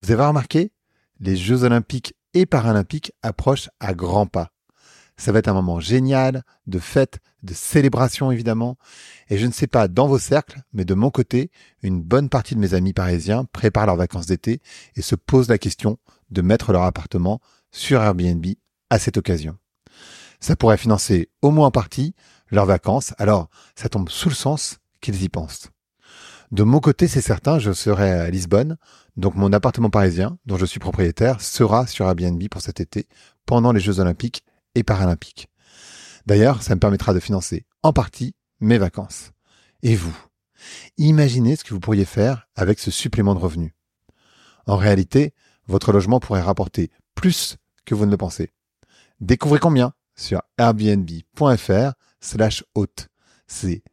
Vous avez remarqué, les Jeux Olympiques et Paralympiques approchent à grands pas. Ça va être un moment génial, de fête, de célébration évidemment. Et je ne sais pas dans vos cercles, mais de mon côté, une bonne partie de mes amis parisiens préparent leurs vacances d'été et se posent la question de mettre leur appartement sur Airbnb à cette occasion. Ça pourrait financer au moins en partie leurs vacances, alors ça tombe sous le sens qu'ils y pensent. De mon côté, c'est certain, je serai à Lisbonne, donc mon appartement parisien, dont je suis propriétaire, sera sur Airbnb pour cet été, pendant les Jeux Olympiques et Paralympiques. D'ailleurs, ça me permettra de financer en partie mes vacances. Et vous, imaginez ce que vous pourriez faire avec ce supplément de revenus. En réalité, votre logement pourrait rapporter plus que vous ne le pensez. Découvrez combien sur airbnb.fr/hôte. C'est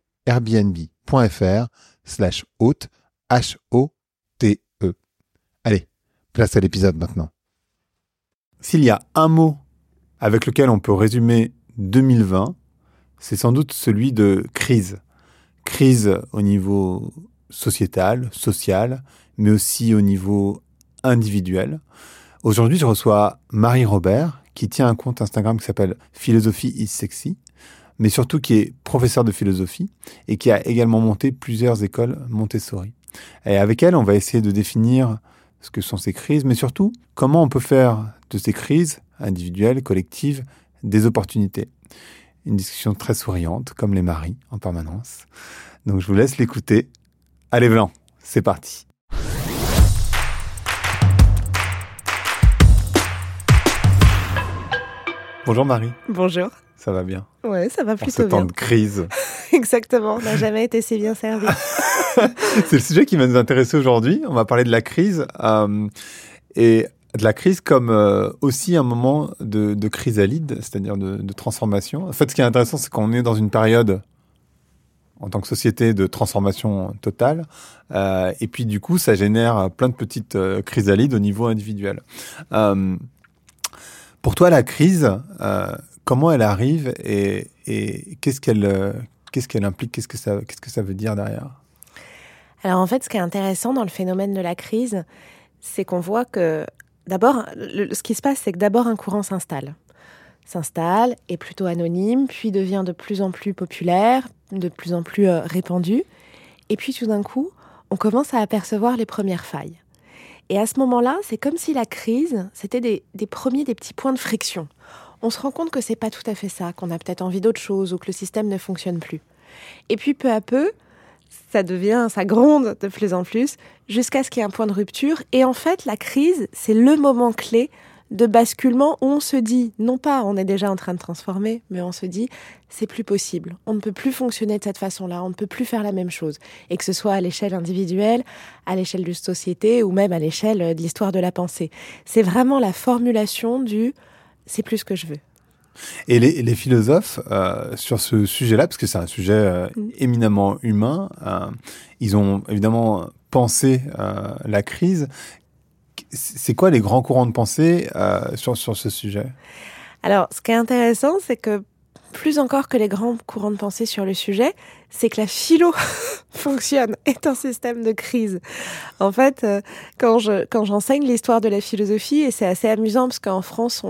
airbnb.fr/hôte, H-O-T-E. Allez, place à l'épisode maintenant. S'il y a un mot avec lequel on peut résumer 2020, c'est sans doute celui de crise. Crise au niveau sociétal, social, mais aussi au niveau individuel. Aujourd'hui, je reçois Marie Robert, qui tient un compte Instagram qui s'appelle Philosophie is Sexy, mais surtout qui est professeure de philosophie et qui a également monté plusieurs écoles Montessori. Et avec elle, on va essayer de définir ce que sont ces crises, mais surtout, comment on peut faire de ces crises individuelles, collectives, des opportunités. Une discussion très souriante, comme les maris, en permanence. Donc je vous laisse l'écouter. Allez, Blanc, c'est parti. Bonjour Marie. Bonjour. Ça va bien? Ouais, ça va plutôt bien. En ce temps de crise. Exactement, on n'a jamais été si bien servi. C'est le sujet qui va nous intéresser aujourd'hui. On va parler de la crise et de la crise comme aussi un moment de chrysalide, c'est-à-dire de transformation. En fait, ce qui est intéressant, c'est qu'on est dans une période, en tant que société, de transformation totale. Et puis, du coup, ça génère plein de petites chrysalides au niveau individuel. Pour toi, la crise, comment elle arrive et qu'est-ce qu'elle implique, qu'est-ce que ça veut dire derrière? Alors en fait, ce qui est intéressant dans le phénomène de la crise, c'est qu'on voit que d'abord, ce qui se passe, c'est que d'abord un courant s'installe, est plutôt anonyme, puis devient de plus en plus populaire, de plus en plus répandu, et puis tout d'un coup, on commence à apercevoir les premières failles. Et à ce moment-là, c'est comme si la crise, c'était des petits points de friction. On se rend compte que c'est pas tout à fait ça, qu'on a peut-être envie d'autre chose ou que le système ne fonctionne plus. Et puis peu à peu, ça gronde de plus en plus jusqu'à ce qu'il y ait un point de rupture. Et en fait, la crise, c'est le moment clé de basculement où on se dit, non pas on est déjà en train de transformer, mais on se dit, c'est plus possible. On ne peut plus fonctionner de cette façon-là, on ne peut plus faire la même chose. Et que ce soit à l'échelle individuelle, à l'échelle d'une société ou même à l'échelle de l'histoire de la pensée. C'est vraiment la formulation du « c'est plus ce que je veux ». Et les philosophes, sur ce sujet-là, parce que c'est un sujet éminemment humain, ils ont évidemment pensé la crise. C'est quoi les grands courants de pensée sur ce sujet? Alors, ce qui est intéressant, c'est que plus encore que les grands courants de pensée sur le sujet, c'est que la philo fonctionne, est un système de crise. En fait, quand j'enseigne l'histoire de la philosophie, et c'est assez amusant parce qu'en France,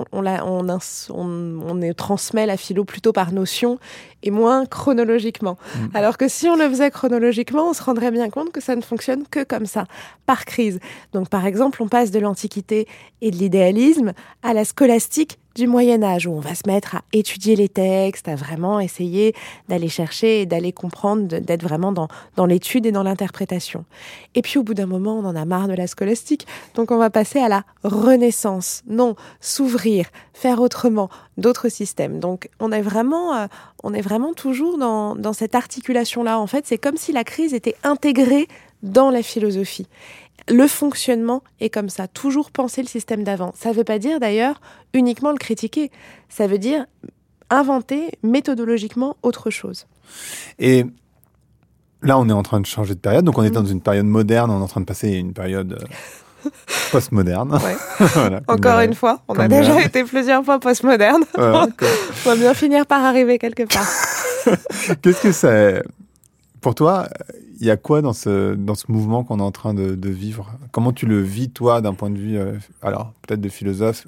on transmet la philo plutôt par notion et moins chronologiquement. Alors que si on le faisait chronologiquement, on se rendrait bien compte que ça ne fonctionne que comme ça, par crise. Donc par exemple, on passe de l'Antiquité et de l'idéalisme à la scolastique du Moyen-Âge, où on va se mettre à étudier les textes, à vraiment essayer d'aller chercher et d'aller comprendre, d'être vraiment dans l'étude et dans l'interprétation. Et puis au bout d'un moment, on en a marre de la scolastique, donc on va passer à la Renaissance. Non, s'ouvrir, faire autrement, d'autres systèmes. Donc on est vraiment toujours dans cette articulation-là. En fait, c'est comme si la crise était intégrée dans la philosophie. Le fonctionnement est comme ça, toujours penser le système d'avant. Ça ne veut pas dire d'ailleurs uniquement le critiquer, ça veut dire inventer méthodologiquement autre chose. Et là, on est en train de changer de période, donc on est dans une période moderne, on est en train de passer une période postmoderne. Ouais. Voilà, encore une fois, on a déjà été plusieurs fois postmoderne. Ouais, on va bien finir par arriver quelque part. Qu'est-ce que c'est pour toi, il y a quoi dans ce mouvement qu'on est en train de vivre? Comment tu le vis, toi, d'un point de vue, alors peut-être de philosophe,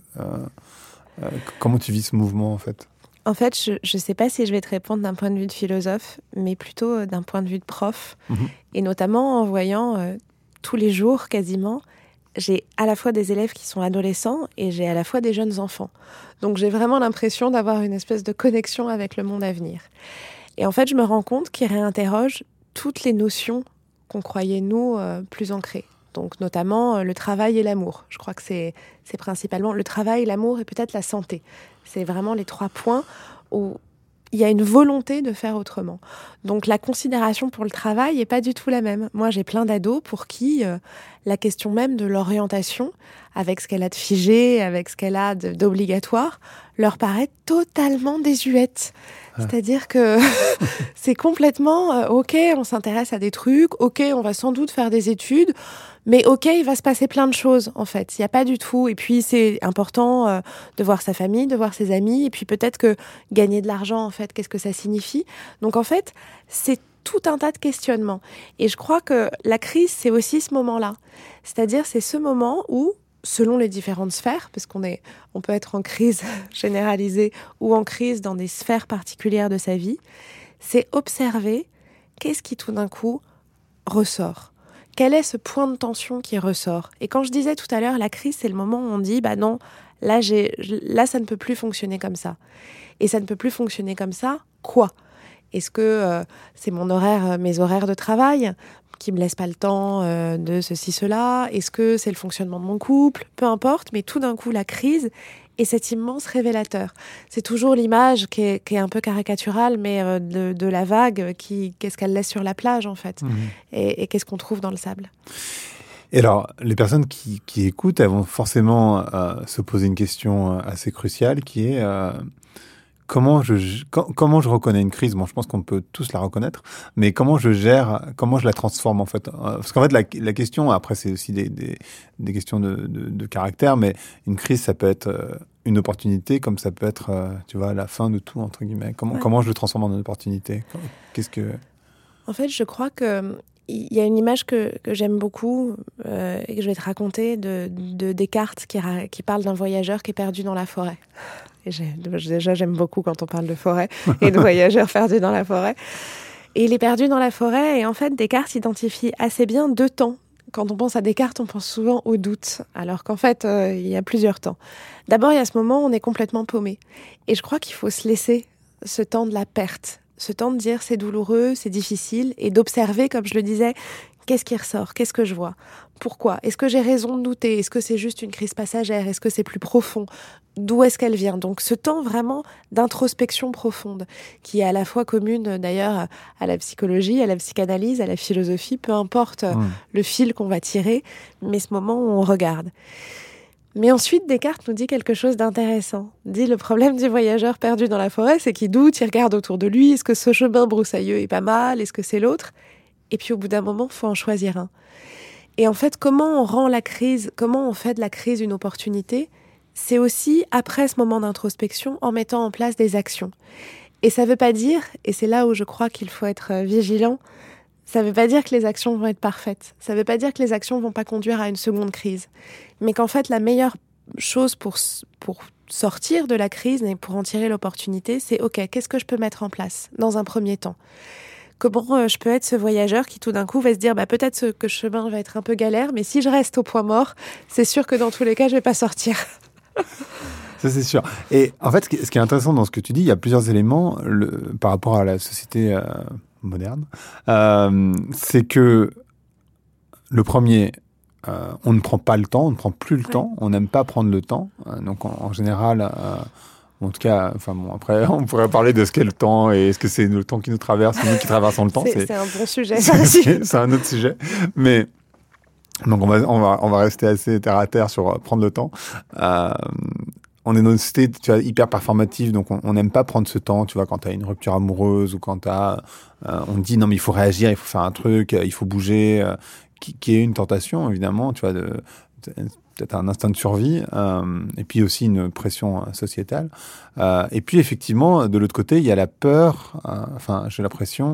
comment tu vis ce mouvement, en fait? En fait, je ne sais pas si je vais te répondre d'un point de vue de philosophe, mais plutôt d'un point de vue de prof. Mhm. Et notamment en voyant tous les jours, quasiment, j'ai à la fois des élèves qui sont adolescents et j'ai à la fois des jeunes enfants. Donc j'ai vraiment l'impression d'avoir une espèce de connexion avec le monde à venir. Et en fait, je me rends compte qu'ils réinterrogent toutes les notions qu'on croyait, nous, plus ancrées. Donc notamment le travail et l'amour. Je crois que c'est principalement le travail, l'amour et peut-être la santé. C'est vraiment les 3 points où il y a une volonté de faire autrement. Donc la considération pour le travail n'est pas du tout la même. Moi, j'ai plein d'ados pour qui la question même de l'orientation, avec ce qu'elle a de figé, avec ce qu'elle a d'obligatoire, leur paraît totalement désuète. C'est-à-dire que c'est complètement OK, on s'intéresse à des trucs, OK, on va sans doute faire des études, mais OK, il va se passer plein de choses, en fait. Il n'y a pas du tout. Et puis, c'est important de voir sa famille, de voir ses amis, et puis peut-être que gagner de l'argent, en fait, qu'est-ce que ça signifie? Donc, en fait, c'est tout un tas de questionnements. Et je crois que la crise, c'est aussi ce moment-là. C'est-à-dire, c'est ce moment où, selon les différentes sphères, parce on peut être en crise généralisée ou en crise dans des sphères particulières de sa vie, c'est observer qu'est-ce qui tout d'un coup ressort. Quel est ce point de tension qui ressort? Et quand je disais tout à l'heure, la crise, c'est le moment où on dit, bah non, là, ça ne peut plus fonctionner comme ça. Et ça ne peut plus fonctionner comme ça, quoi? Est-ce que c'est mes horaires de travail qui me laissent pas le temps de ceci, cela? Est-ce que c'est le fonctionnement de mon couple? Peu importe, mais tout d'un coup, la crise est cet immense révélateur. C'est toujours l'image qui est un peu caricaturale, mais de la vague, qu'est-ce qu'elle laisse sur la plage, en fait, et qu'est-ce qu'on trouve dans le sable. Et alors, les personnes qui écoutent, elles vont forcément se poser une question assez cruciale qui est... Comment je reconnais une crise? Bon, je pense qu'on peut tous la reconnaître, mais comment je la transforme, en fait? Parce qu'en fait, la question, après, c'est aussi des questions de caractère, mais une crise, ça peut être une opportunité, comme ça peut être, tu vois, la fin de tout, entre guillemets. Comment je le transforme en une opportunité? En fait, je crois que il y a une image que j'aime beaucoup et que je vais te raconter de Descartes qui parle d'un voyageur qui est perdu dans la forêt. Et déjà, j'aime beaucoup quand on parle de forêt et de voyageurs perdus dans la forêt. Et il est perdu dans la forêt et en fait, Descartes identifie assez bien 2 temps. Quand on pense à Descartes, on pense souvent au doute, alors qu'en fait, il y a plusieurs temps. D'abord, il y a ce moment où on est complètement paumé. Et je crois qu'il faut se laisser ce temps de la perte, ce temps de dire c'est douloureux, c'est difficile, et d'observer, comme je le disais, qu'est-ce qui ressort, qu'est-ce que je vois, pourquoi, est-ce que j'ai raison de douter, est-ce que c'est juste une crise passagère, est-ce que c'est plus profond, d'où est-ce qu'elle vient. Donc ce temps vraiment d'introspection profonde, qui est à la fois commune d'ailleurs à la psychologie, à la psychanalyse, à la philosophie, peu importe le fil qu'on va tirer, mais ce moment où on regarde. Mais ensuite, Descartes nous dit quelque chose d'intéressant. Il dit le problème du voyageur perdu dans la forêt, c'est qu'il doute, il regarde autour de lui, est-ce que ce chemin broussailleux est pas mal, est-ce que c'est l'autre? Et puis au bout d'un moment, il faut en choisir un. Et en fait, comment on rend la crise, comment on fait de la crise une opportunité? C'est aussi, après ce moment d'introspection, en mettant en place des actions. Et ça ne veut pas dire, et c'est là où je crois qu'il faut être vigilant, ça ne veut pas dire que les actions vont être parfaites. Ça ne veut pas dire que les actions ne vont pas conduire à une seconde crise. Mais qu'en fait, la meilleure chose pour sortir de la crise et pour en tirer l'opportunité, c'est OK, qu'est-ce que je peux mettre en place dans un premier temps? Comment je peux être ce voyageur qui tout d'un coup va se dire peut-être que ce chemin va être un peu galère, mais si je reste au point mort, c'est sûr que dans tous les cas, je ne vais pas sortir. Ça, c'est sûr. Et en fait, ce qui est intéressant dans ce que tu dis, il y a plusieurs éléments par rapport à la société moderne. C'est que le premier, on ne prend pas le temps, on ne prend plus le temps, on n'aime pas prendre le temps. Donc, en général... en tout cas, enfin bon, après, on pourrait parler de ce qu'est le temps et est-ce que c'est le temps qui nous traverse ou nous qui traversons le temps. C'est un bon sujet. C'est un autre sujet. Mais donc on va rester assez terre à terre sur prendre le temps. On est dans une société, tu vois, hyper performative, donc on n'aime pas prendre ce temps. Tu vois, quand tu as une rupture amoureuse ou quand on dit non mais il faut réagir, il faut faire un truc, il faut bouger. Qui est une tentation, évidemment, tu vois, peut-être un instinct de survie, et puis aussi une pression sociétale. Et puis effectivement, de l'autre côté, il y a la peur, j'ai l'impression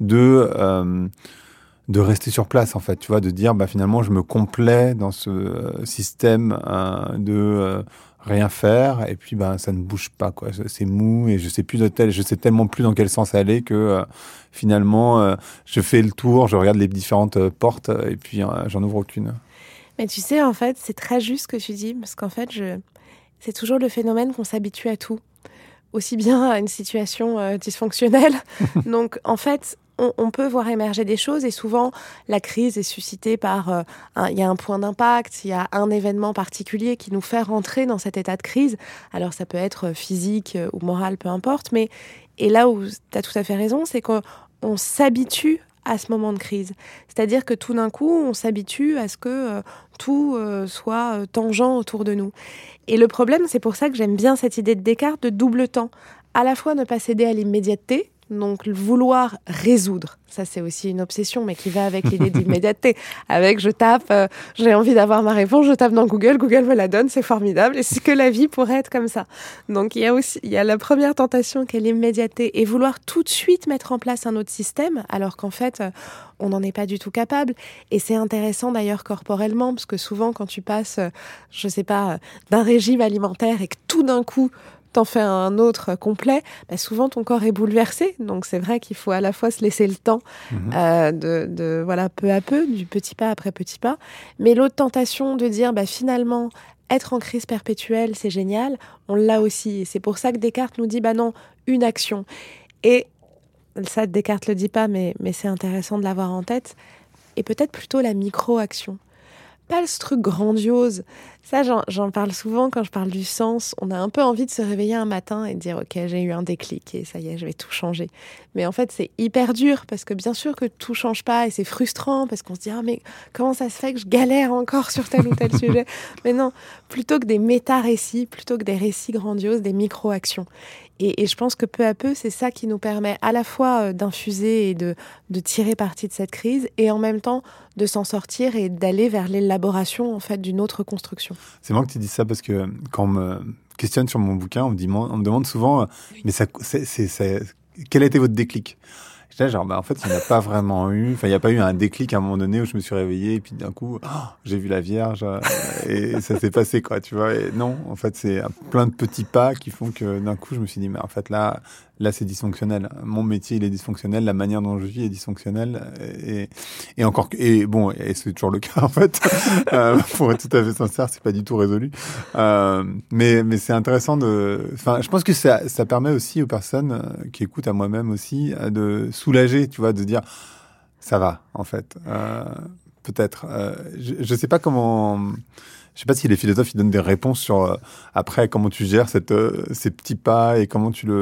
de rester sur place, en fait, tu vois, de dire, finalement, je me complais dans ce système de rien faire, et puis ça ne bouge pas, quoi. C'est mou, et je sais tellement plus dans quel sens aller que finalement, je fais le tour, je regarde les différentes portes, et puis j'en ouvre aucune. Mais tu sais, en fait, c'est très juste ce que tu dis, parce qu'en fait, c'est toujours le phénomène qu'on s'habitue à tout, aussi bien à une situation dysfonctionnelle. Donc, en fait, on peut voir émerger des choses, et souvent, la crise est suscitée par... il y a un point d'impact, il y a un événement particulier qui nous fait rentrer dans cet état de crise. Alors, ça peut être physique ou moral, peu importe, mais... Et là où tu as tout à fait raison, c'est qu'on s'habitue à ce moment de crise. C'est-à-dire que tout d'un coup, on s'habitue à ce que tout soit tangent autour de nous. Et le problème, c'est pour ça que j'aime bien cette idée de Descartes de double temps. À la fois ne pas céder à l'immédiateté, donc vouloir résoudre. Ça, c'est aussi une obsession, mais qui va avec l'idée d'immédiateté. Avec, je tape, j'ai envie d'avoir ma réponse, je tape dans Google, Google me la donne, c'est formidable. Et c'est que la vie pourrait être comme ça. Donc, il y a la première tentation qui est l'immédiateté et vouloir tout de suite mettre en place un autre système, alors qu'en fait, on n'en est pas du tout capable. Et c'est intéressant d'ailleurs corporellement, parce que souvent, quand tu passes, d'un régime alimentaire et que tout d'un coup, t'en fais un autre complet, souvent ton corps est bouleversé. Donc c'est vrai qu'il faut à la fois se laisser le temps de peu à peu, du petit pas après petit pas. Mais l'autre tentation de dire finalement être en crise perpétuelle, c'est génial, on l'a aussi. Et c'est pour ça que Descartes nous dit non, une action. Et ça, Descartes le dit pas, mais c'est intéressant de l'avoir en tête. Et peut-être plutôt la micro-action. Pas ce truc grandiose. Ça, j'en parle souvent quand je parle du sens. On a un peu envie de se réveiller un matin et de dire « Ok, j'ai eu un déclic et ça y est, je vais tout changer. » Mais en fait, c'est hyper dur parce que bien sûr que tout change pas et c'est frustrant parce qu'on se dit « Ah, mais comment ça se fait que je galère encore sur tel ou tel sujet ?» Mais non, plutôt que des méta-récits, plutôt que des récits grandioses, des micro-actions. Et je pense que peu à peu, c'est ça qui nous permet à la fois d'infuser et de tirer parti de cette crise et en même temps de s'en sortir et d'aller vers l'élaboration en fait d'une autre construction. C'est marrant que tu dis ça parce que quand on me questionne sur mon bouquin, on me demande souvent mais quel a été votre déclic? Je dis en fait, il n'y en a pas vraiment eu. Enfin, il n'y a pas eu un déclic à un moment donné où je me suis réveillé et puis d'un coup, j'ai vu la Vierge et ça s'est passé, quoi, tu vois. Et non, en fait, c'est plein de petits pas qui font que d'un coup, je me suis dit, mais en fait, là, c'est dysfonctionnel. Mon métier, il est dysfonctionnel. La manière dont je vis est dysfonctionnelle. Et c'est toujours le cas, en fait. Pour être tout à fait sincère, c'est pas du tout résolu. Mais c'est intéressant je pense que ça permet aussi aux personnes qui écoutent, à moi-même aussi, de soulager, tu vois, de dire, ça va, en fait. Peut-être. Je sais pas comment... Je sais pas si les philosophes ils donnent des réponses sur après comment tu gères ces petits pas et comment tu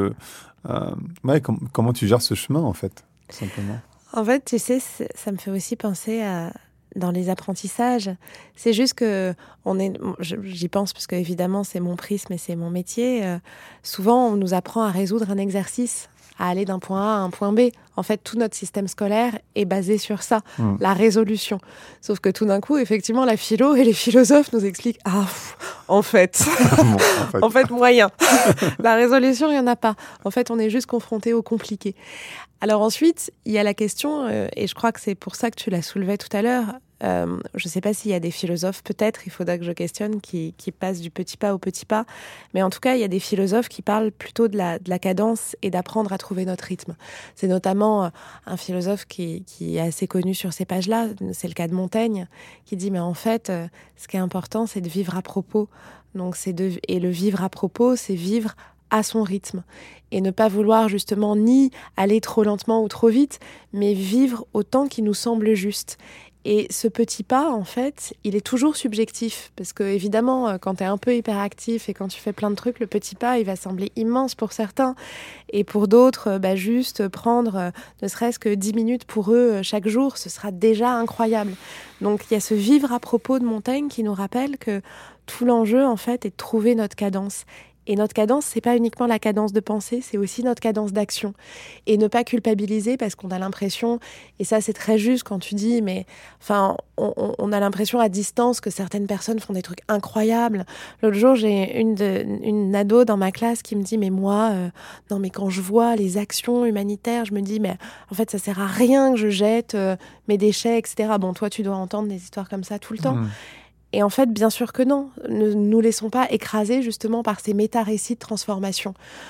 comment tu gères ce chemin, en fait, tout simplement. En fait, tu sais, ça me fait aussi penser à dans les apprentissages. C'est juste que j'y pense parce que évidemment c'est mon prisme et c'est mon métier. Souvent, on nous apprend à résoudre un exercice, à aller d'un point A à un point B. En fait, tout notre système scolaire est basé sur ça, la résolution. Sauf que tout d'un coup, effectivement, la philo et les philosophes nous expliquent « Ah, en fait, en fait, moyen. La résolution, il n'y en a pas. En fait, on est juste confronté au compliqué. » Alors ensuite, il y a la question, et je crois que c'est pour ça que tu la soulevais tout à l'heure, je ne sais pas s'il y a des philosophes, peut-être, il faudra que je questionne, qui passent du petit pas au petit pas. Mais en tout cas, il y a des philosophes qui parlent plutôt de la cadence et d'apprendre à trouver notre rythme. C'est notamment un philosophe qui est assez connu sur ces pages-là, c'est le cas de Montaigne, qui dit, mais en fait, ce qui est important, c'est de vivre à propos. Donc, et le vivre à propos, c'est vivre à son rythme et ne pas vouloir justement ni aller trop lentement ou trop vite, mais vivre au temps qui nous semble juste. Et ce petit pas, en fait, il est toujours subjectif parce que évidemment, quand tu es un peu hyperactif et quand tu fais plein de trucs, le petit pas, il va sembler immense pour certains et pour d'autres, juste prendre ne serait-ce que 10 minutes pour eux chaque jour, ce sera déjà incroyable. Donc il y a ce vivre à propos de Montaigne qui nous rappelle que tout l'enjeu, en fait, est de trouver notre cadence. Et notre cadence, c'est pas uniquement la cadence de pensée, c'est aussi notre cadence d'action. Et ne pas culpabiliser parce qu'on a l'impression, et ça c'est très juste quand tu dis, mais enfin, on a l'impression à distance que certaines personnes font des trucs incroyables. L'autre jour, j'ai une ado dans ma classe qui me dit, mais moi, non mais quand je vois les actions humanitaires, je me dis, mais en fait ça sert à rien que je jette mes déchets, etc. Bon, toi tu dois entendre des histoires comme ça tout le temps. Et en fait, bien sûr que non. Ne nous laissons pas écraser justement par ces méta-récits de transformation.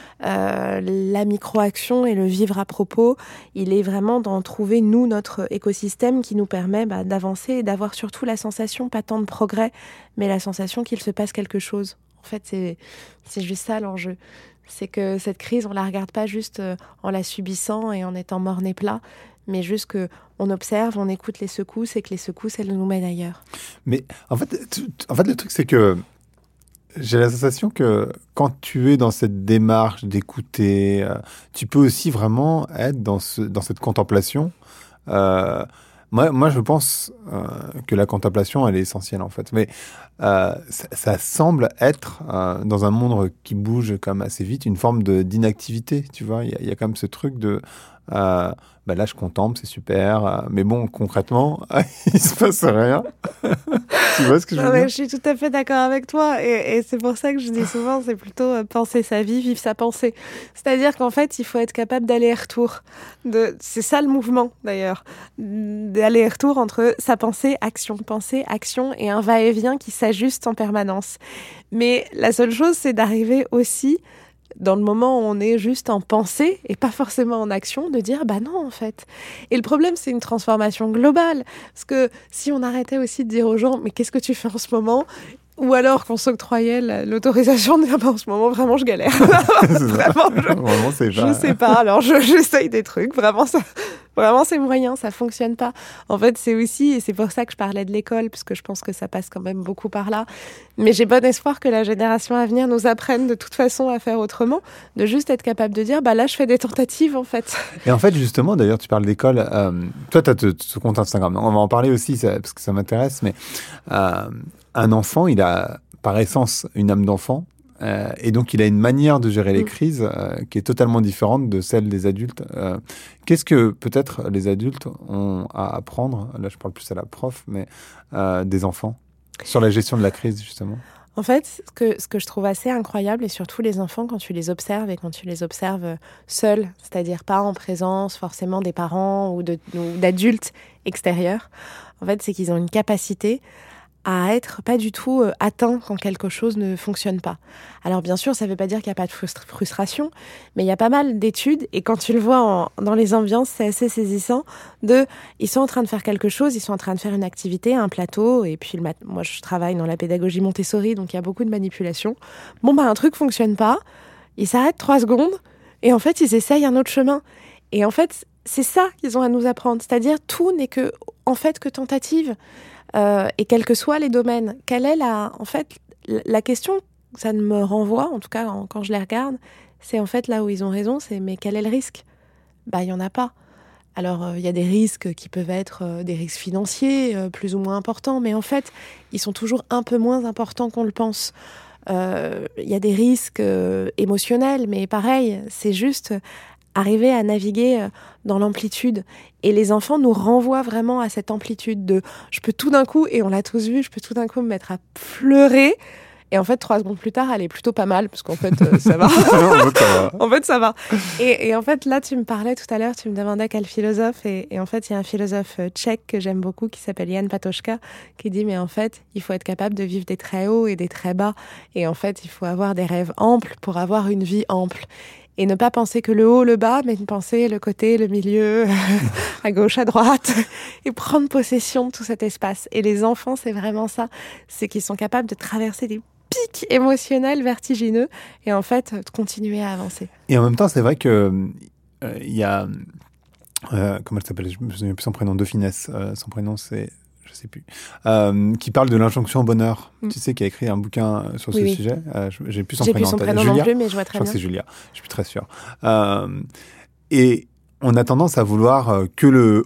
La micro-action et le vivre à propos, il est vraiment d'en trouver, nous, notre écosystème qui nous permet d'avancer et d'avoir surtout la sensation, pas tant de progrès, mais la sensation qu'il se passe quelque chose. En fait, c'est juste ça l'enjeu. C'est que cette crise, on la regarde pas juste en la subissant et en étant morne et plat, mais juste qu'on observe, on écoute les secousses et que les secousses, elles nous mènent ailleurs. Mais en fait, le truc, c'est que j'ai la sensation que quand tu es dans cette démarche d'écouter, tu peux aussi vraiment être dans cette contemplation. Moi, je pense que la contemplation, elle est essentielle, en fait. Mais ça semble être, dans un monde qui bouge quand même assez vite, une forme d'inactivité, tu vois. Il y a quand même ce truc de... là, je contemple, c'est super. Mais bon, concrètement, il se passe rien. Tu vois ce que je veux dire? Je suis tout à fait d'accord avec toi. Et c'est pour ça que je dis souvent, c'est plutôt penser sa vie, vivre sa pensée. C'est-à-dire qu'en fait, il faut être capable d'aller-retour. C'est ça le mouvement, d'ailleurs. D'aller-retour entre sa pensée, action, et un va-et-vient qui s'ajuste en permanence. Mais la seule chose, c'est d'arriver aussi dans le moment où on est juste en pensée et pas forcément en action, de dire bah non en fait. Et le problème, c'est une transformation globale. Parce que si on arrêtait aussi de dire aux gens mais qu'est-ce que tu fais en ce moment ? Ou alors qu'on s'octroyait l'autorisation de dire bah, en ce moment vraiment je galère. Vraiment, je sais pas. Alors j'essaye des trucs. Vraiment c'est moyen, ça fonctionne pas. En fait, c'est aussi, et c'est pour ça que je parlais de l'école, parce que je pense que ça passe quand même beaucoup par là. Mais j'ai bon espoir que la génération à venir nous apprenne de toute façon à faire autrement, de juste être capable de dire, bah là, je fais des tentatives, en fait. Et en fait, justement, d'ailleurs, tu parles d'école. Toi, tu as ce compte Instagram. On va en parler aussi, parce que ça m'intéresse. Mais un enfant, il a par essence une âme d'enfant. Et donc, il a une manière de gérer les crises qui est totalement différente de celle des adultes. Qu'est-ce que peut-être les adultes ont à apprendre, là je parle plus à la prof, mais des enfants, sur la gestion de la crise, justement? En fait, ce que je trouve assez incroyable, et surtout les enfants, quand tu les observes, et quand tu les observes seuls, c'est-à-dire pas en présence forcément des parents ou d'adultes extérieurs, en fait, c'est qu'ils ont une capacité à être pas du tout atteint quand quelque chose ne fonctionne pas. Alors bien sûr, ça ne veut pas dire qu'il n'y a pas de frustration, mais il y a pas mal d'études, et quand tu le vois dans les ambiances, c'est assez saisissant, ils sont en train de faire quelque chose, ils sont en train de faire une activité, un plateau, et puis moi je travaille dans la pédagogie Montessori, donc il y a beaucoup de manipulation. Bon, un truc fonctionne pas, ils s'arrêtent 3 secondes, et en fait, ils essayent un autre chemin. Et en fait, c'est ça qu'ils ont à nous apprendre, c'est-à-dire tout n'est que tentative. Et quels que soient les domaines, quelle est la question, ça ne me renvoie, en tout cas quand je les regarde, c'est en fait là où ils ont raison, c'est mais quel est le risque ? Il y en a pas. Alors il y a des risques qui peuvent être des risques financiers plus ou moins importants, mais en fait ils sont toujours un peu moins importants qu'on le pense. Il y a des risques émotionnels, mais pareil, c'est juste arriver à naviguer dans l'amplitude. Et les enfants nous renvoient vraiment à cette amplitude de « je peux tout d'un coup », et on l'a tous vu, je peux tout d'un coup me mettre à pleurer. Et en fait, 3 secondes plus tard, elle est plutôt pas mal, parce qu'en fait, ça va. En fait, ça va. Et en fait, là, tu me parlais tout à l'heure, tu me demandais quel philosophe. Et en fait, il y a un philosophe tchèque que j'aime beaucoup, qui s'appelle Jan Patočka, qui dit « mais en fait, il faut être capable de vivre des très hauts et des très bas. Et en fait, il faut avoir des rêves amples pour avoir une vie ample. » Et ne pas penser que le haut, le bas, mais penser le côté, le milieu, à gauche, à droite, et prendre possession de tout cet espace. Et les enfants, c'est vraiment ça. C'est qu'ils sont capables de traverser des pics émotionnels vertigineux et en fait, de continuer à avancer. Et en même temps, c'est vrai que il y a... comment elle s'appelle ? Je me souviens plus son prénom, de finesse. Son prénom, c'est... je sais plus, qui parle de l'injonction au bonheur. Tu sais, qui a écrit un bouquin sur ce sujet. J'ai plus son prénom. J'ai plus son prénom Julia. Non plus, mais je vois très bien. Je crois que c'est Julia. Je suis plus très sûr. Et on a tendance à vouloir que le haut,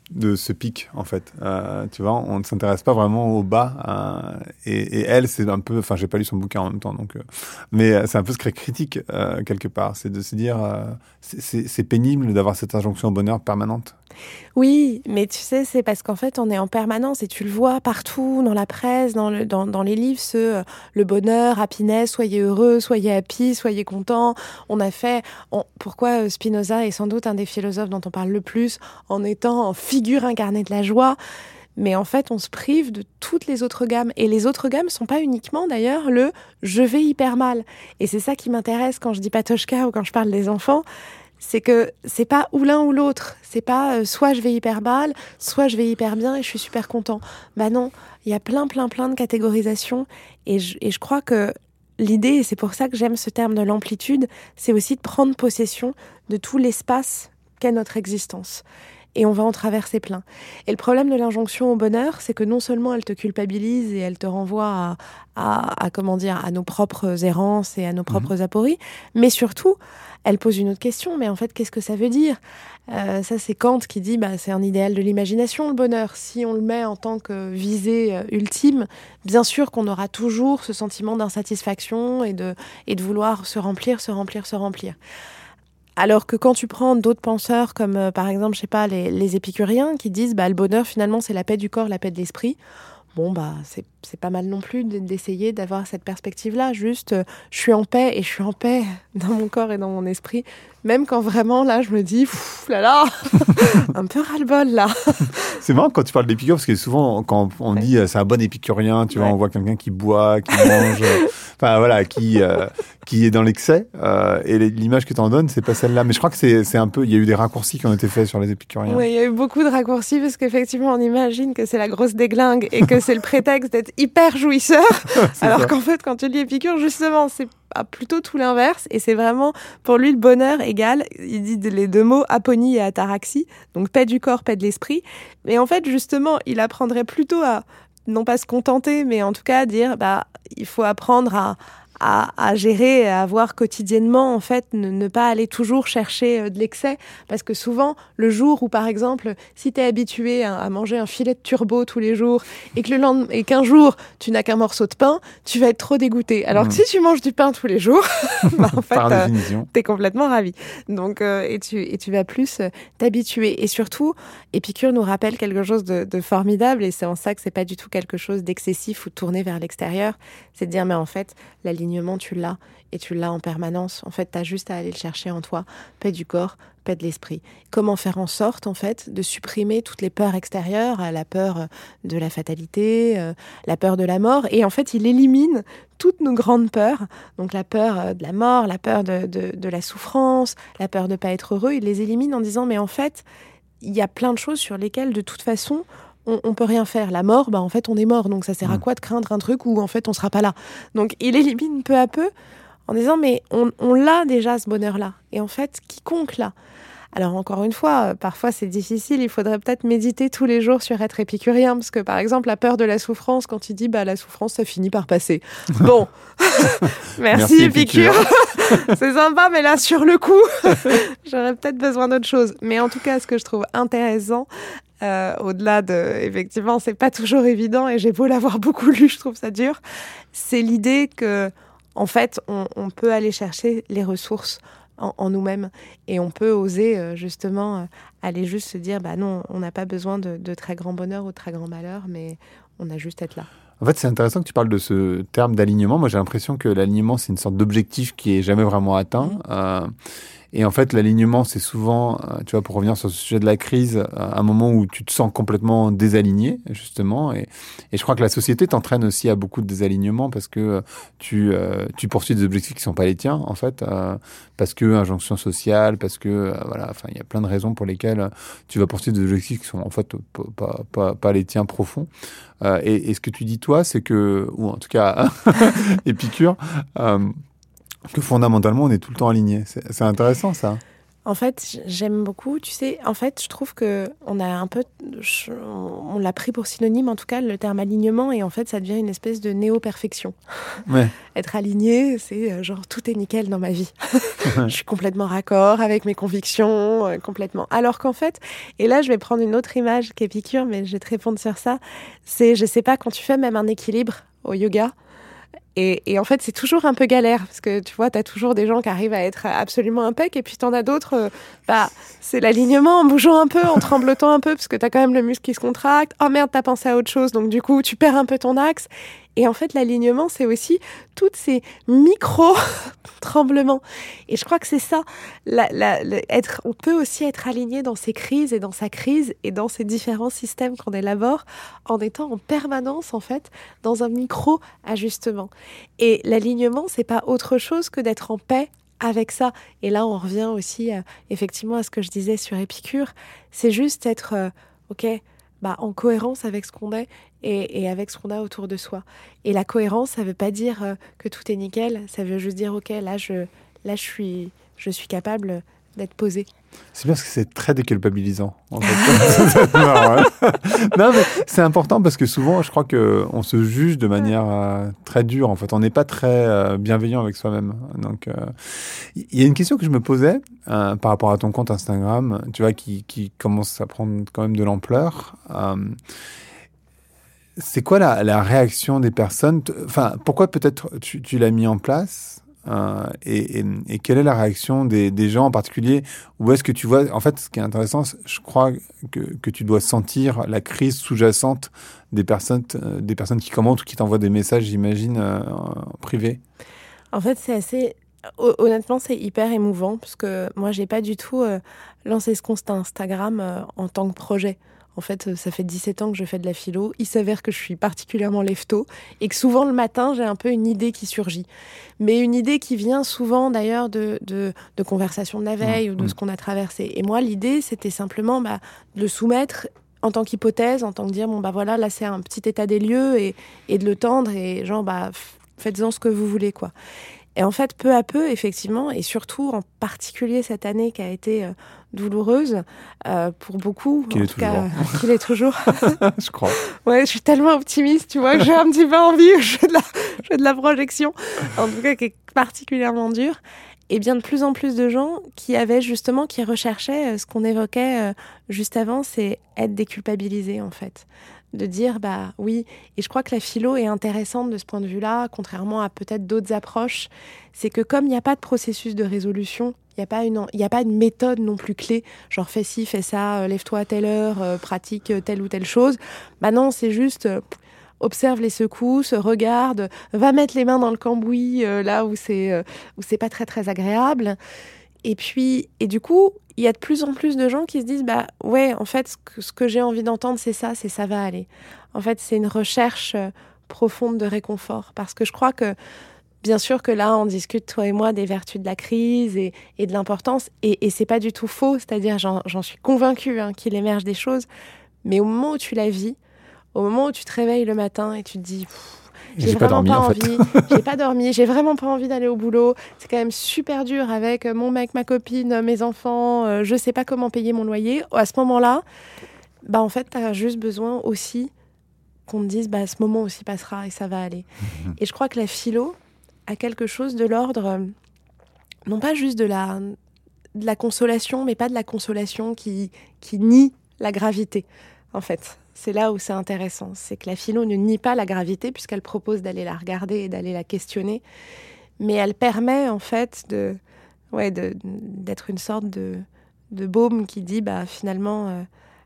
de ce pic, en fait. Tu vois, on ne s'intéresse pas vraiment au bas. Et elle, c'est un peu... Enfin, j'ai pas lu son bouquin en même temps, donc... mais c'est un peu ce critique, quelque part. C'est de se dire... c'est pénible d'avoir cette injonction au bonheur permanente. Oui, mais tu sais, c'est parce qu'en fait, on est en permanence et tu le vois partout, dans la presse, dans les livres, le bonheur, happiness, soyez heureux, soyez happy, soyez content. Pourquoi Spinoza est sans doute un des philosophes dont on parle le plus en étant en figure incarnée de la joie. Mais en fait, on se prive de toutes les autres gammes. Et les autres gammes sont pas uniquement, d'ailleurs, le « je vais hyper mal ». Et c'est ça qui m'intéresse quand je dis Patochka ou quand je parle des enfants. C'est que c'est pas ou l'un ou l'autre. C'est pas soit je vais hyper mal, soit je vais hyper bien et je suis super content. Bah non, il y a plein de catégorisations. Et je crois que l'idée, et c'est pour ça que j'aime ce terme de l'amplitude, c'est aussi de prendre possession de tout l'espace qu'est notre existence. Et on va en traverser plein. Et le problème de l'injonction au bonheur, c'est que non seulement elle te culpabilise et elle te renvoie à nos propres errances et à nos propres apories, mais surtout, elle pose une autre question. Mais en fait, qu'est-ce que ça veut dire ? Ça, c'est Kant qui dit, c'est un idéal de l'imagination, le bonheur. Si on le met en tant que visée ultime, bien sûr qu'on aura toujours ce sentiment d'insatisfaction et de vouloir se remplir. Alors que quand tu prends d'autres penseurs, comme par exemple, je sais pas, les épicuriens, qui disent le bonheur, finalement, c'est la paix du corps, la paix de l'esprit. Bon, c'est pas mal non plus d'essayer d'avoir cette perspective-là. Juste, je suis en paix et je suis en paix dans mon corps et dans mon esprit. Même quand vraiment, là, je me dis, un peu ras-le-bol, là. C'est marrant quand tu parles d'épicure, parce que souvent, quand on dit c'est un bon épicurien, tu vois, on voit quelqu'un qui boit, qui mange, enfin voilà, qui est dans l'excès. Et l'image que tu en donnes, c'est pas celle-là. Mais je crois que c'est un peu, il y a eu des raccourcis qui ont été faits sur les épicuriens. Oui, il y a eu beaucoup de raccourcis parce qu'effectivement, on imagine que c'est la grosse déglingue et que c'est le prétexte d'être hyper jouisseur. Alors qu'en fait, quand tu lis Épicure, justement, c'est plutôt tout l'inverse. Et c'est vraiment, pour lui, le bonheur égale, il dit les deux mots, aponie et ataraxie. Donc, paix du corps, paix de l'esprit. Mais en fait, justement, il apprendrait plutôt à, non pas se contenter, mais en tout cas à dire, il faut apprendre à gérer, à avoir quotidiennement, en fait, ne pas aller toujours chercher de l'excès. Parce que souvent, le jour où, par exemple, si tu es habitué à manger un filet de turbo tous les jours et qu'un jour, tu n'as qu'un morceau de pain, tu vas être trop dégoûté. Alors que si tu manges du pain tous les jours, en fait, tu es complètement ravi. Donc, et tu vas plus t'habituer. Et surtout, Épicure nous rappelle quelque chose de formidable, et c'est en ça que c'est pas du tout quelque chose d'excessif ou de tourné vers l'extérieur. C'est de dire, mais en fait, l'alignement, tu l'as, et tu l'as en permanence. En fait, tu as juste à aller le chercher en toi. Paix du corps, paix de l'esprit. Comment faire en sorte, en fait, de supprimer toutes les peurs extérieures, la peur de la fatalité, la peur de la mort. Et en fait, il élimine toutes nos grandes peurs. Donc la peur de la mort, la peur de la souffrance, la peur de ne pas être heureux. Il les élimine en disant, mais en fait, il y a plein de choses sur lesquelles, de toute façon, on peut rien faire. La mort, en fait, on est mort. Donc, ça sert à quoi de craindre un truc où, en fait, on sera pas là? Donc, il élimine peu à peu en disant, mais on l'a déjà, ce bonheur-là. Et en fait, quiconque l'a. Alors, encore une fois, parfois, c'est difficile. Il faudrait peut-être méditer tous les jours sur être épicurien. Parce que, par exemple, la peur de la souffrance, quand il dit, la souffrance, ça finit par passer. Bon. Merci Épicure. C'est sympa, mais là, sur le coup, j'aurais peut-être besoin d'autre chose. Mais en tout cas, ce que je trouve intéressant, au-delà de, effectivement, c'est pas toujours évident, et j'ai beau l'avoir beaucoup lu, je trouve ça dur, c'est l'idée que, en fait, on peut aller chercher les ressources en nous-mêmes, et on peut oser justement aller juste se dire, non, on n'a pas besoin de très grand bonheur ou de très grand malheur, mais on a juste à être là. En fait, c'est intéressant que tu parles de ce terme d'alignement. Moi, j'ai l'impression que l'alignement, c'est une sorte d'objectif qui est jamais vraiment atteint. Et en fait, l'alignement, c'est souvent, tu vois, pour revenir sur ce sujet de la crise, un moment où tu te sens complètement désaligné, justement. Et je crois que la société t'entraîne aussi à beaucoup de désalignement parce que tu poursuis des objectifs qui sont pas les tiens, en fait, parce que injonction sociale, parce que voilà, enfin, il y a plein de raisons pour lesquelles tu vas poursuivre des objectifs qui sont en fait pas les tiens profonds. Et ce que tu dis toi, c'est que, ou en tout cas, Épicure. Que fondamentalement, on est tout le temps aligné. C'est intéressant, ça. En fait, j'aime beaucoup. Tu sais, en fait, je trouve que on a un peu, on l'a pris pour synonyme, en tout cas, le terme alignement, et en fait, ça devient une espèce de néo-perfection. Ouais. Être aligné, c'est genre tout est nickel dans ma vie. Je suis complètement raccord avec mes convictions, complètement. Alors qu'en fait, et là, je vais prendre une autre image qu'Épicure, mais je vais te répondre sur ça. C'est, je sais pas, quand tu fais même un équilibre au yoga. Et en fait, c'est toujours un peu galère parce que tu vois, t'as toujours des gens qui arrivent à être absolument impec et puis t'en as d'autres, c'est l'alignement en bougeant un peu, en tremblotant un peu parce que t'as quand même le muscle qui se contracte. Oh merde, t'as pensé à autre chose, donc du coup, tu perds un peu ton axe. Et en fait, l'alignement, c'est aussi toutes ces micro-tremblements. Et je crois que c'est ça. On peut aussi être aligné dans ses crises et dans sa crise et dans ces différents systèmes qu'on élabore en étant en permanence, en fait, dans un micro-ajustement. Et l'alignement, c'est pas autre chose que d'être en paix avec ça. Et là, on revient aussi, effectivement, à ce que je disais sur Épicure. C'est juste être, en cohérence avec ce qu'on est et avec ce qu'on a autour de soi. Et la cohérence, ça veut pas dire que tout est nickel. Ça veut juste dire, ok, je suis capable d'être posée. C'est bien parce que c'est très déculpabilisant, en fait. Non, mais c'est important parce que souvent, je crois qu'on se juge de manière très dure, en fait. On n'est pas très bienveillant avec soi-même. Donc, il y a une question que je me posais par rapport à ton compte Instagram, tu vois, qui commence à prendre quand même de l'ampleur. C'est quoi la réaction des personnes? Enfin, pourquoi peut-être tu l'as mis en place? Et quelle est la réaction des gens en particulier? Où est-ce que tu vois... En fait, ce qui est intéressant, je crois que tu dois sentir la crise sous-jacente des personnes qui commentent ou qui t'envoient des messages, j'imagine, en privé. En fait, c'est assez... Honnêtement, c'est hyper émouvant parce que moi, j'ai pas du tout lancé ce compte Instagram en tant que projet. En fait, ça fait 17 ans que je fais de la philo. Il s'avère que je suis particulièrement lève-tôt et que souvent le matin, j'ai un peu une idée qui surgit. Mais une idée qui vient souvent d'ailleurs de conversations de la veille ou de ce qu'on a traversé. Et moi, l'idée, c'était simplement de le soumettre en tant qu'hypothèse, en tant que dire, là, c'est un petit état des lieux et de le tendre et genre, faites-en ce que vous voulez, quoi. Et en fait, peu à peu, effectivement, et surtout en particulier cette année qui a été douloureuse pour beaucoup, qu'il est toujours. Je crois. Ouais, je suis tellement optimiste, tu vois, que j'ai un petit peu envie, je fais de la projection, en tout cas qui est particulièrement dure. Et bien de plus en plus de gens qui recherchaient ce qu'on évoquait juste avant, c'est être déculpabilisé en fait. De dire, oui, et je crois que la philo est intéressante de ce point de vue-là, contrairement à peut-être d'autres approches, c'est que comme il n'y a pas de processus de résolution, il n'y a pas une méthode non plus clé, genre fais ci, fais ça, lève-toi à telle heure, pratique telle ou telle chose, non, c'est juste... observe les secousses, regarde, va mettre les mains dans le cambouis là où c'est pas très très agréable. Et du coup, il y a de plus en plus de gens qui se disent ouais, en fait, ce que j'ai envie d'entendre, c'est ça va aller. En fait, c'est une recherche profonde de réconfort. Parce que je crois que, bien sûr que là, on discute, toi et moi, des vertus de la crise et de l'importance. Et c'est pas du tout faux. C'est-à-dire, j'en suis convaincue qu'il émerge des choses. Mais au moment où tu la vis, au moment où tu te réveilles le matin et tu te dis... J'ai vraiment pas envie, j'ai pas dormi, j'ai vraiment pas envie d'aller au boulot. C'est quand même super dur avec mon mec, ma copine, mes enfants, je sais pas comment payer mon loyer. À ce moment-là, en fait, t'as juste besoin aussi qu'on te dise, ce moment aussi passera et ça va aller. Et je crois que la philo a quelque chose de l'ordre, non pas juste de la consolation, mais pas de la consolation qui nie la gravité, en fait. C'est là où c'est intéressant. C'est que la philo ne nie pas la gravité puisqu'elle propose d'aller la regarder et d'aller la questionner. Mais elle permet, en fait, d'être une sorte de baume qui dit, finalement,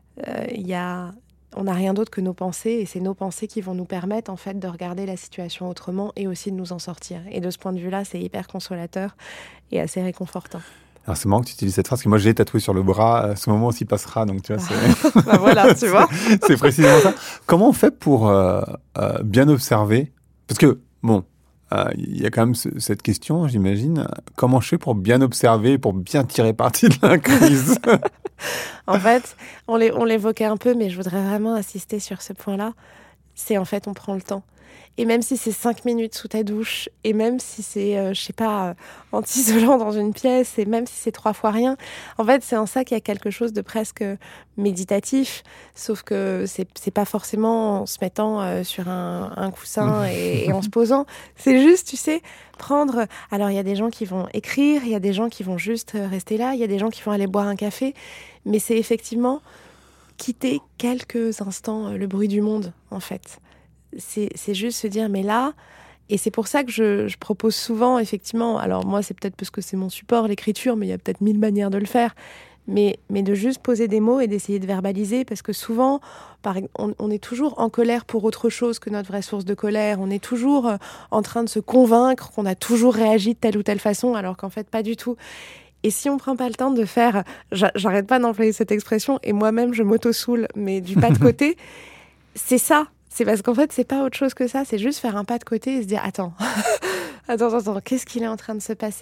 on n'a rien d'autre que nos pensées et c'est nos pensées qui vont nous permettre, en fait, de regarder la situation autrement et aussi de nous en sortir. Et de ce point de vue-là, c'est hyper consolateur et assez réconfortant. Alors c'est marrant que tu utilises cette phrase, parce que moi j'ai tatoué sur le bras, ce moment aussi passera, donc tu vois, c'est... voilà, tu vois. C'est précisément ça. Comment on fait pour bien observer? Parce que, il y a quand même cette question, j'imagine. Comment je fais pour bien observer, pour bien tirer parti de la crise? En fait, on l'évoquait un peu, mais je voudrais vraiment insister sur ce point-là. C'est en fait, on prend le temps. Et même si c'est 5 minutes sous ta douche, et même si c'est, anti-isolant dans une pièce, et même si c'est 3 fois rien, en fait, c'est en ça qu'il y a quelque chose de presque méditatif, sauf que c'est pas forcément en se mettant sur un coussin et en se posant. C'est juste, tu sais, prendre... Alors, il y a des gens qui vont écrire, il y a des gens qui vont juste rester là, il y a des gens qui vont aller boire un café, mais c'est effectivement quitter quelques instants le bruit du monde, en fait. C'est juste se dire, mais là, et c'est pour ça que je propose souvent, effectivement, alors moi, c'est peut-être parce que c'est mon support, l'écriture, mais il y a peut-être 1000 manières de le faire, mais de juste poser des mots et d'essayer de verbaliser, parce que souvent, on est toujours en colère pour autre chose que notre vraie source de colère, on est toujours en train de se convaincre qu'on a toujours réagi de telle ou telle façon, alors qu'en fait, pas du tout. Et si on prend pas le temps de faire, j'arrête pas d'employer cette expression, et moi-même, je m'auto-soule, mais du pas de côté, c'est ça. C'est parce qu'en fait, c'est pas autre chose que ça. C'est juste faire un pas de côté et se dire, attends, qu'est-ce qu'il est en train de se passer ?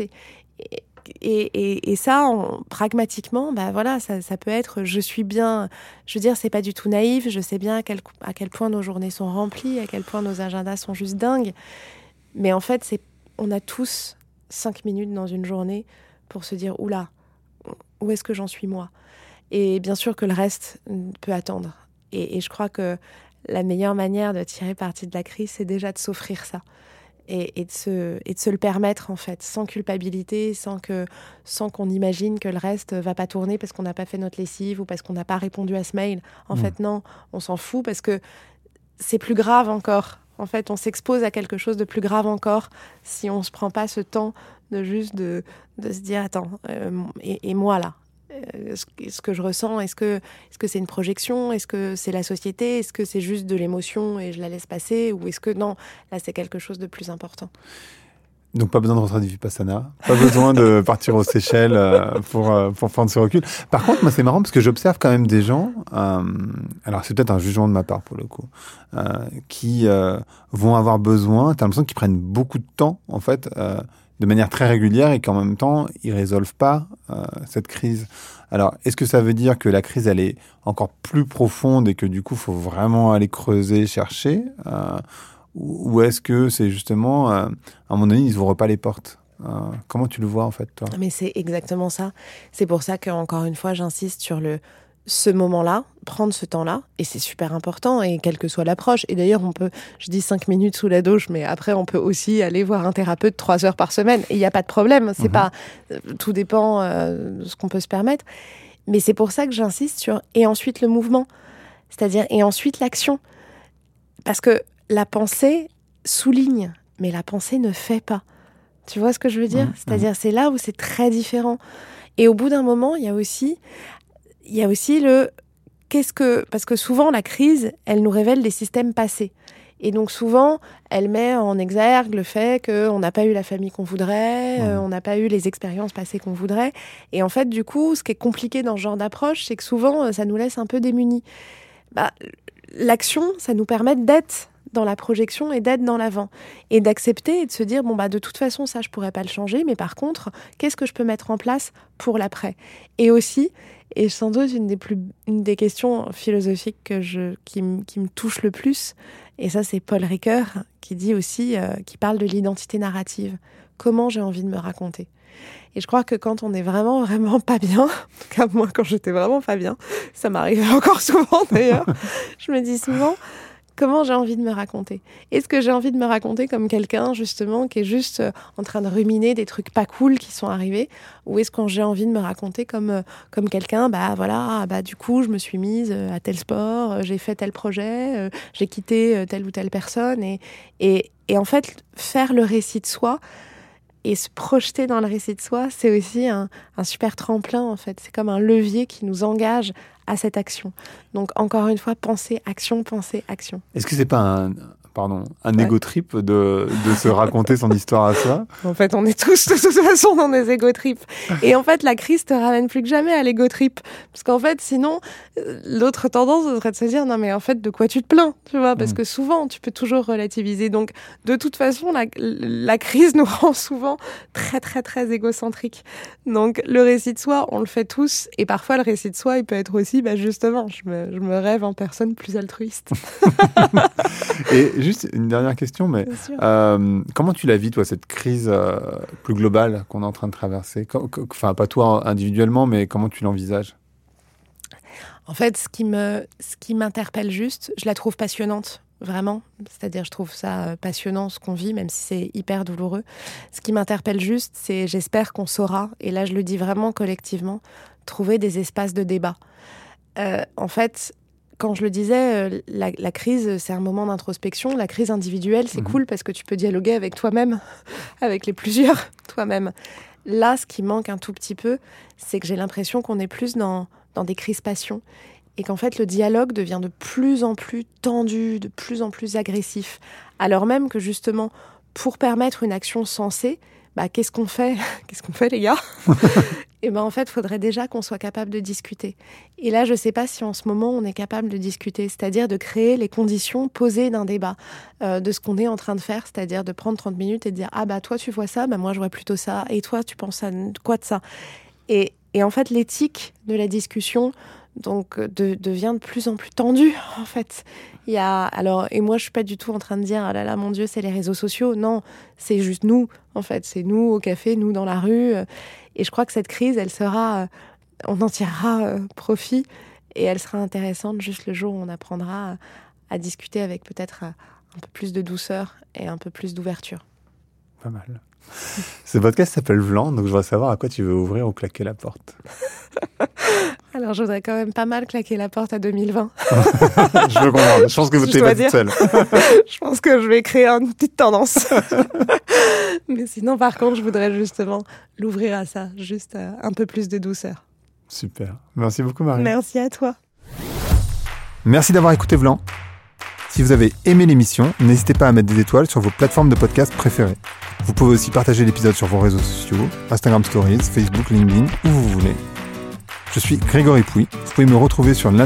Et ça, pragmatiquement, bah voilà, ça peut être, je suis bien, je veux dire, c'est pas du tout naïf, je sais bien à quel point nos journées sont remplies, à quel point nos agendas sont juste dingues. Mais en fait, on a tous 5 minutes dans une journée pour se dire, oula, où est-ce que j'en suis moi ? Et bien sûr que le reste peut attendre. Et je crois que la meilleure manière de tirer parti de la crise, c'est déjà de s'offrir ça et de se le permettre, en fait, sans culpabilité, sans qu'on imagine que le reste va pas tourner parce qu'on n'a pas fait notre lessive ou parce qu'on n'a pas répondu à ce mail. En fait, non, on s'en fout parce que c'est plus grave encore. En fait, on s'expose à quelque chose de plus grave encore si on se prend pas ce temps de juste de se dire, attends, et moi là, ce que je ressens, est-ce que c'est une projection, est-ce que c'est la société, est-ce que c'est juste de l'émotion et je la laisse passer, ou est-ce que non, là c'est quelque chose de plus important. Donc pas besoin de rentrer du Vipassana, pas besoin de partir aux Seychelles pour prendre ce recul. Par contre, moi c'est marrant parce que j'observe quand même des gens, alors c'est peut-être un jugement de ma part pour le coup, qui vont avoir besoin, t'as l'impression qu'ils prennent beaucoup de temps en fait, de manière très régulière et qu'en même temps, ils résolvent pas cette crise. Alors, est-ce que ça veut dire que la crise, elle est encore plus profonde et que du coup, il faut vraiment aller creuser, chercher ou est-ce que c'est justement, à un moment donné, ils n'ouvrent pas les portes comment tu le vois, en fait, toi ? Mais c'est exactement ça. C'est pour ça qu'encore une fois, j'insiste sur ce moment-là, prendre ce temps-là, et c'est super important, et quelle que soit l'approche. Et d'ailleurs, je dis 5 minutes sous la douche, mais après, on peut aussi aller voir un thérapeute 3 heures par semaine, et il n'y a pas de problème. C'est pas, tout dépend de ce qu'on peut se permettre. Mais c'est pour ça que j'insiste sur, et ensuite le mouvement. C'est-à-dire, et ensuite l'action. Parce que la pensée souligne, mais la pensée ne fait pas. Tu vois ce que je veux dire ? C'est-à-dire, c'est là où c'est très différent. Et au bout d'un moment, il y a aussi parce que souvent la crise, elle nous révèle des systèmes passés. Et donc souvent, elle met en exergue le fait qu'on n'a pas eu la famille qu'on voudrait, on n'a pas eu les expériences passées qu'on voudrait. Et en fait, du coup, ce qui est compliqué dans ce genre d'approche, c'est que souvent, ça nous laisse un peu démunis. L'action, ça nous permet d'être dans la projection et d'être dans l'avant. Et d'accepter et de se dire, de toute façon, ça, je pourrais pas le changer, mais par contre, qu'est-ce que je peux mettre en place pour l'après ? Et aussi, et sans doute une des questions philosophiques qui me touche le plus, et ça c'est Paul Ricoeur qui dit aussi, qui parle de l'identité narrative. Comment j'ai envie de me raconter ? Et je crois que quand on est vraiment, vraiment pas bien, en tout cas moi quand j'étais vraiment pas bien, ça m'arrivait encore souvent d'ailleurs, je me dis souvent, comment j'ai envie de me raconter ? Est-ce que j'ai envie de me raconter comme quelqu'un, justement, qui est juste en train de ruminer des trucs pas cool qui sont arrivés ? Ou est-ce que j'ai envie de me raconter comme quelqu'un, du coup, je me suis mise à tel sport, j'ai fait tel projet, j'ai quitté telle ou telle personne. Et en fait, faire le récit de soi et se projeter dans le récit de soi, c'est aussi un super tremplin, en fait. C'est comme un levier qui nous engage à cette action. Donc, encore une fois, penser, action. Est-ce que c'est pas un ego trip de se raconter son histoire à soi ? En fait, on est tous de toute façon dans des ego trips. Et en fait, la crise te ramène plus que jamais à l'ego trip. Parce qu'en fait, sinon, l'autre tendance serait de se dire, non mais en fait, de quoi tu te plains, tu vois ? Parce que souvent, tu peux toujours relativiser. Donc, de toute façon, la crise nous rend souvent très, très, très égocentriques. Donc, le récit de soi, on le fait tous. Et parfois, le récit de soi, il peut être aussi, justement, je me rêve en personne plus altruiste. Et juste une dernière question, mais Bien sûr. comment tu la vis, toi, cette crise plus globale qu'on est en train de traverser? Enfin, pas toi individuellement, mais comment tu l'envisages? En fait, ce qui m'interpelle juste, je la trouve passionnante, vraiment. C'est-à-dire, je trouve ça passionnant, ce qu'on vit, même si c'est hyper douloureux. Ce qui m'interpelle juste, c'est j'espère qu'on saura, et là je le dis vraiment collectivement, trouver des espaces de débat. En fait, quand je le disais, la crise, c'est un moment d'introspection. La crise individuelle, c'est cool parce que tu peux dialoguer avec toi-même, avec les plusieurs toi-même. Là, ce qui manque un tout petit peu, c'est que j'ai l'impression qu'on est plus dans des crispations et qu'en fait, le dialogue devient de plus en plus tendu, de plus en plus agressif. Alors même que justement, pour permettre une action sensée, qu'est-ce qu'on fait? Qu'est-ce qu'on fait, les gars? Et en fait, il faudrait déjà qu'on soit capable de discuter. Et là, je ne sais pas si en ce moment, on est capable de discuter, c'est-à-dire de créer les conditions posées d'un débat, de ce qu'on est en train de faire, c'est-à-dire de prendre 30 minutes et de dire « Ah toi, tu vois ça, moi, je vois plutôt ça. Et toi, tu penses à quoi de ça ?» Et en fait, l'éthique de la discussion donc, devient de plus en plus tendue, en fait. Et moi, je suis pas du tout en train de dire « Ah là là, mon Dieu, c'est les réseaux sociaux. » Non, c'est juste nous, en fait. C'est nous au café, nous dans la rue. Et je crois que cette crise, on en tirera profit et elle sera intéressante juste le jour où on apprendra à discuter avec peut-être un peu plus de douceur et un peu plus d'ouverture. Pas mal. Ce podcast s'appelle Vlan, donc je voudrais savoir à quoi tu veux ouvrir ou claquer la porte. Alors, je voudrais quand même pas mal claquer la porte à 2020. Je veux comprendre. Je pense que vous n'êtes pas toute seule. Je pense que je vais créer une petite tendance. Mais sinon, par contre, je voudrais justement l'ouvrir à ça, juste un peu plus de douceur. Super. Merci beaucoup, Marie. Merci à toi. Merci d'avoir écouté Vlan. Si vous avez aimé l'émission, n'hésitez pas à mettre des étoiles sur vos plateformes de podcast préférées. Vous pouvez aussi partager l'épisode sur vos réseaux sociaux, Instagram Stories, Facebook, LinkedIn, où vous voulez. Je suis Grégory Pouy. Vous pouvez me retrouver sur